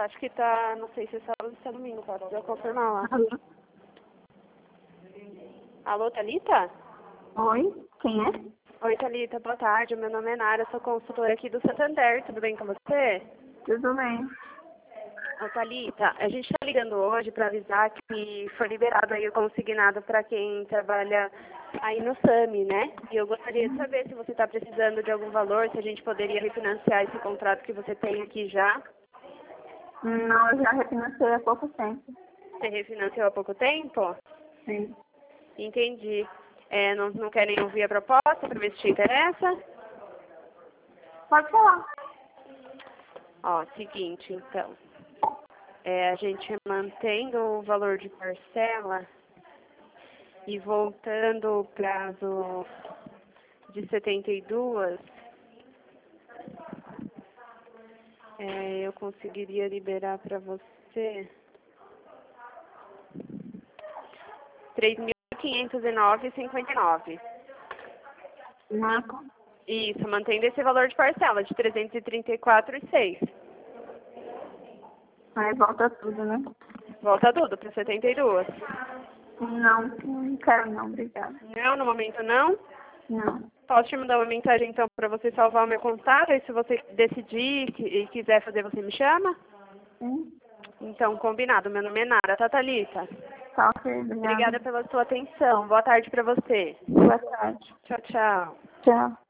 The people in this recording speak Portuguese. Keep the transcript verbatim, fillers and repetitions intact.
Tá, acho que tá, não sei se é sábado ou se é domingo, tá? Vou confirmar lá. Alô? Alô, Thalita? Oi, quem é? Oi, Thalita, boa tarde. Meu nome é Nara, sou consultora aqui do Santander. Tudo bem com você? Tudo bem. Ô, Thalita, a gente está ligando hoje para avisar que foi liberado aí o consignado para quem trabalha aí no SAMI, né? E eu gostaria de saber se você está precisando de algum valor, se a gente poderia refinanciar esse contrato que você tem aqui já. Não, eu já refinancei há pouco tempo. Você refinanciou há pouco tempo? Sim. Entendi. É, não, não querem ouvir a proposta para ver se te interessa? Pode falar. Ó, seguinte, então. É, a gente mantendo o valor de parcela e voltando o prazo de setenta e duas, é, eu conseguiria liberar para você três mil quinhentos e nove vírgula cinquenta e nove. Marco. Isso, mantendo esse valor de parcela de trezentos e trinta e quatro vírgula seis. Aí volta tudo, né? Volta tudo para setenta e duas. Não, não quero não, obrigada. Não, no momento não. Não. Posso te mandar uma mensagem então para você salvar o meu contato, e se você decidir e quiser fazer, você me chama? Sim? Então, combinado. Meu nome é Nara, tá, Thalita? Tá, ok, obrigada. Obrigada pela sua atenção. Boa tarde para você. Boa tarde. Tchau, tchau. Tchau.